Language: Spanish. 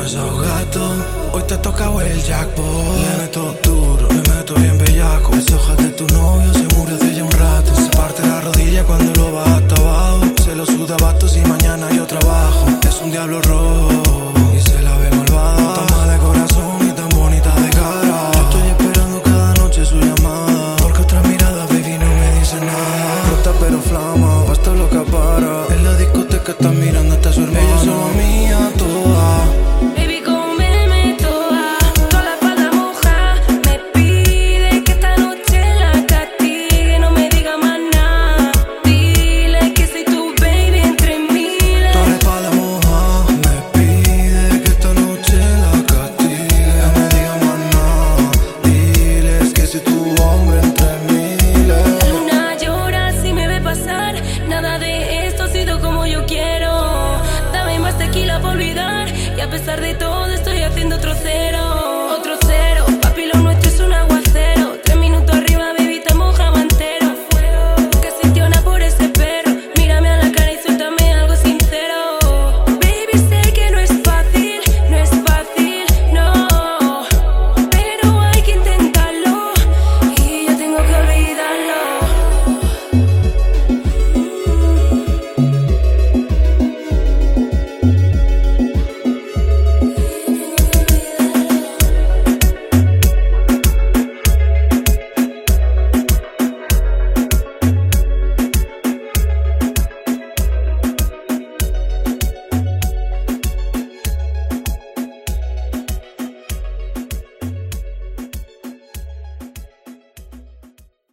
esos gatos. Hoy te toca el jackpot. Le meto duro, le meto bien bellaco. Ese hoja de tu novio se murió hace ya un rato. Se parte la rodilla cuando lo va hasta abajo. Se lo suda bastos y mañana yo trabajo. Es un diablo rojo y se la ve malvada. Tan mala de corazón y tan bonita de cara. Yo estoy esperando cada noche su llamada, porque otra mirada, baby, no me dice nada. Rota pero flama, basta lo que para. En la discoteca están mirando hasta su hermana. Ella es solo mía toda. Baby, cómeme toda, toda la espalda moja. Me pide que esta noche la castigue, no me diga más nada. Dile que soy tu baby entre miles. Toda la espalda moja. Me pide que esta noche la castigue, no me diga más nada. Diles que soy tu hombre entre miles. La luna llora si me ve pasar. Nada de esto ha sido como yo quiero. Dame más tequila para olvidar, y a pesar de todo estoy haciendo otro cero.